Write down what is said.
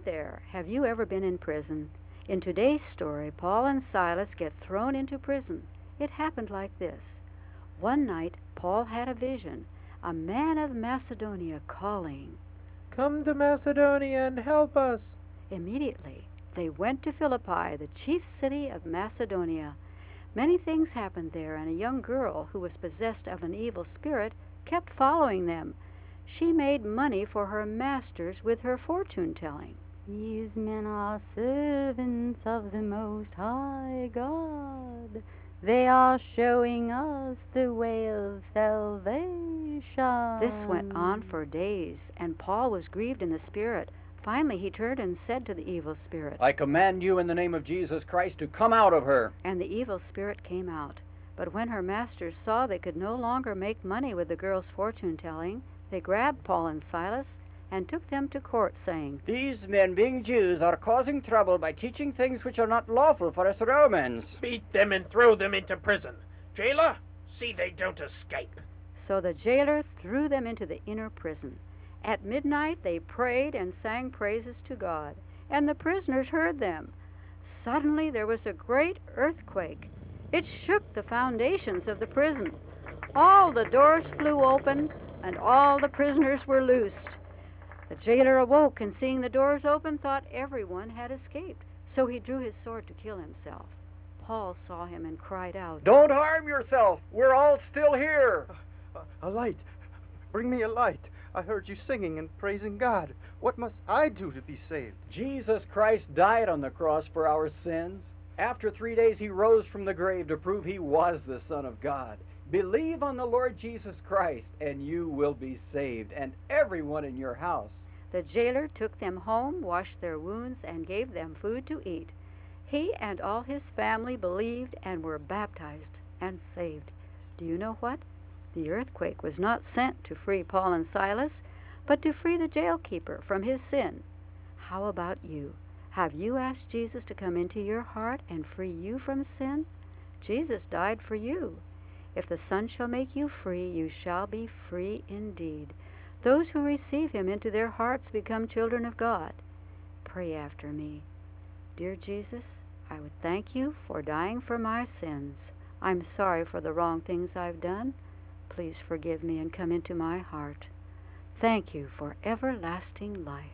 there, have you ever been in prison? In today's story, Paul and Silas get thrown into prison. It happened like this. One night, Paul had a vision, a man of Macedonia calling. Come to Macedonia and help us. Immediately, they went to Philippi, the chief city of Macedonia. Many things happened there, and a young girl who was possessed of an evil spirit kept following them. She made money for her masters with her fortune telling. These men are servants of the Most High God. They are showing us the way of salvation. This went on for days, and Paul was grieved in the spirit. Finally, he turned and said to the evil spirit, I command you in the name of Jesus Christ to come out of her. And the evil spirit came out. But when her masters saw they could no longer make money with the girl's fortune telling, they grabbed Paul and Silas and took them to court, saying, These men, being Jews, are causing trouble by teaching things which are not lawful for us Romans. Beat them and throw them into prison. Jailer, see they don't escape. So the jailer threw them into the inner prison. At midnight they prayed and sang praises to God, and the prisoners heard them. Suddenly there was a great earthquake. It shook the foundations of the prison. All the doors flew open, and all the prisoners were loosed. The jailer awoke, and seeing the doors open, thought everyone had escaped. So he drew his sword to kill himself. Paul saw him and cried out, Don't harm yourself. We're all still here. A light. Bring me a light. I heard you singing and praising God. What must I do to be saved? Jesus Christ died on the cross for our sins. After 3 days he rose from the grave to prove he was the Son of God. Believe on the Lord Jesus Christ, and you will be saved, and everyone in your house. The jailer took them home, washed their wounds, and gave them food to eat. He and all his family believed and were baptized and saved. Do you know what? The earthquake was not sent to free Paul and Silas, but to free the jailkeeper from his sin. How about you? Have you asked Jesus to come into your heart and free you from sin? Jesus died for you. If the Son shall make you free, you shall be free indeed. Those who receive him into their hearts become children of God. Pray after me. Dear Jesus, I would thank you for dying for my sins. I'm sorry for the wrong things I've done. Please forgive me and come into my heart. Thank you for everlasting life.